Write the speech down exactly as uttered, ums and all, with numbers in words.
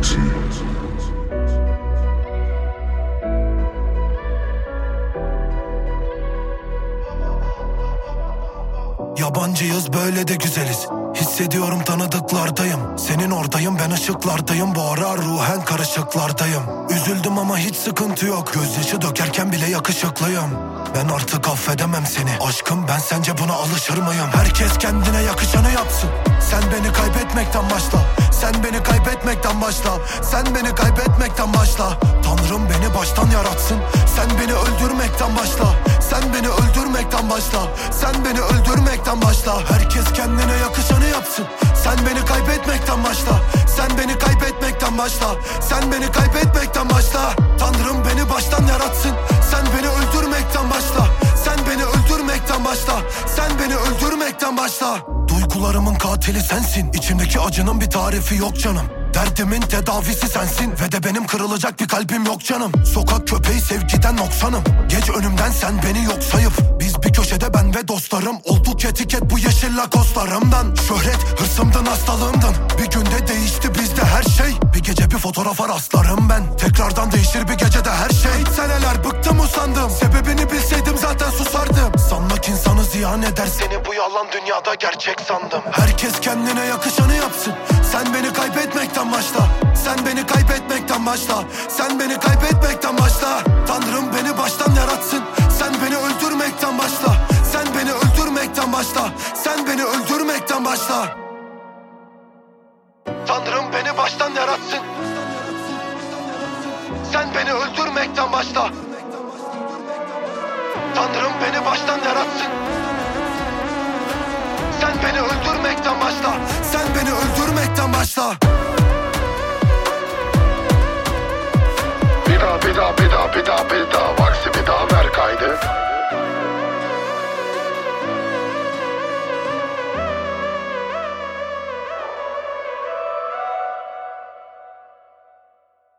Yabancıyız böyle de güzeliz. Hissediyorum tanıdıklardayım. Senin oradayım, ben ışıklardayım. Bu ara ruhen karışıklardayım. Üzüldüm ama hiç sıkıntı yok. Gözyaşı dökerken bile yakışıklıyım. Ben artık affedemem seni. Aşkım, ben sence buna alışır mıyım? Herkes kendine yakışanı yapsın. Sen beni kaybetmekten başla. Sen beni kaybetmekten başla. Sen beni kaybetmekten başla. Tanrım beni baştan yaratsın. Sen beni öldürmekten başla. Sen beni öldürmekten başla. Sen beni öldürmekten başla. Herkes kendine yakışanı yapsın. Sen beni kaybetmekten başla. Sen beni kaybetmekten başla. Sen beni kaybetmekten başla. Tanrım beni baştan yaratsın. Sen beni öldürmekten başla. Sen beni öldürmekten başla. Sen beni öldürmekten başla. Duygularımın katili sensin. İçimdeki acının bir tarifi yok canım. Derdimin tedavisi sensin. Ve de benim kırılacak bir kalbim yok canım. Sokak köpeği sevgiden noksanım. Geç önümden sen beni yok sayıp. Biz bir köşede ben ve dostlarım. Olduk etiket bu yeşil lakoslarımdan. Şöhret hırsımdın, hastalığımdın. Bir günde değişti bizde her şey. Bir gece bir fotoğrafa rastlarım ben. Tekrardan değişir bir gecede her şey. Seneler bıktım usandım. Sebebini bilseydim zaten susardım. Sanmak insanı ziyan eder. Seni bu yalan dünyada gerçek sandım. Herkes kendine yakışanı yapsın. Sen beni kaybetmekten başla. Sen beni kaybetmekten başla. Sen beni kaybetmekten başla. Tanrım beni baştan yaratsın. Sen beni öldürmekten başla. Sen beni öldürmekten başla. Sen beni öldürmekten başla. Tanrım beni baştan yaratsın. Sen beni öldürmekten başla. Tanrım beni baştan yaratsın. Sen beni öldürmekten başla. Sen beni öldürmekten başla. Bir daha bir daha bir daha bir daha bir daha